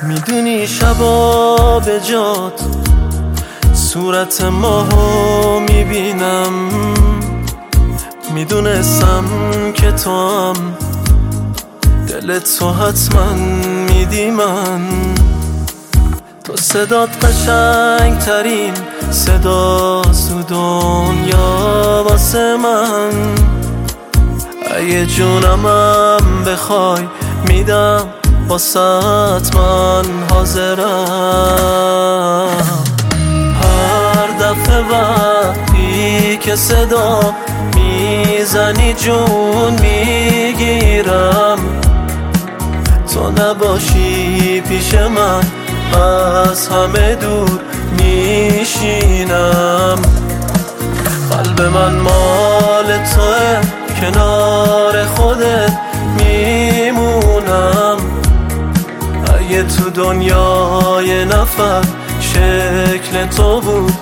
میدونی شبا به جات صورت ماهو میبینم، میدونستم که تو هم دلت تو حتما میدی من. تو صدات قشنگ ترین صداست تو دنیا واسه من. اگه جونمم بخوای میدم واسات، من حاضرم. هر دفعه وقتی که صدا میزنی جون میگیرم، تو نباشی پیش من از همه دور میشینم. قلب من مال توه، کنار خودت میمونم. اگه تو دنیای نفر شکل تو بود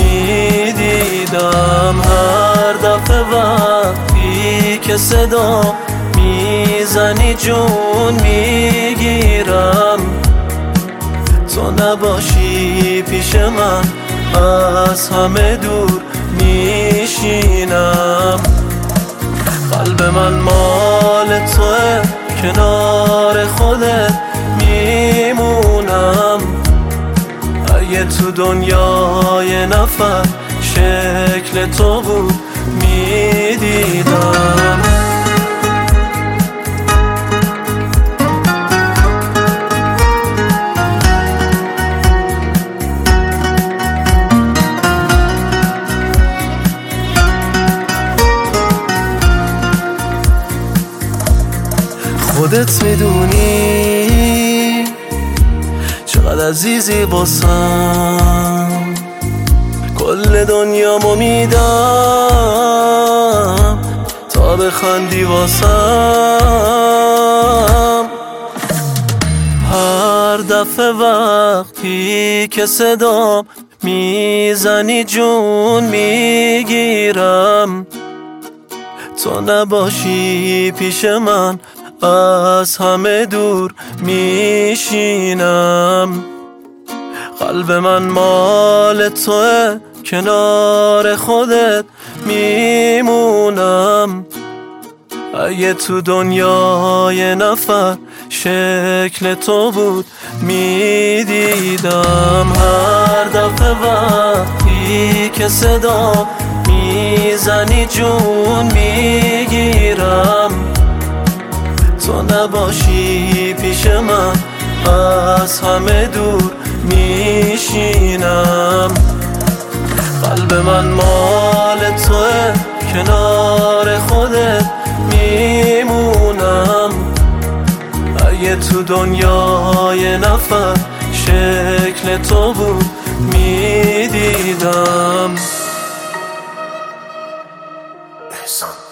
میدیدم. هر دفعه وقتی که صدا میزنی جون میگیرم، تو نباشی پیش من از همه دور میشینم. قلب من مال توه، کنار خودت میمونم. اگه تو دنیای نفر شکل تو بود میدیدم. خودت میدونی چقدر عزیزی باسم، کل دنیامو میدم تا بخندی واسم. هر دفعه وقتی که صدام میزنی جون میگیرم، تو نباشی پیش من از همه دور میشینم. قلب من مال توه، کنار خودت میمونم. اگه تو دنیای نفر شکل تو بود میدیدم. هر دفعه وقتی که صدا میزنی جون میگیرم، تو نباشی پیش من از همه دور میشینم. قلب من مال توه، کنار خودت میمونم. اگه تو دنیای نفر شکل تو بود میدیدم.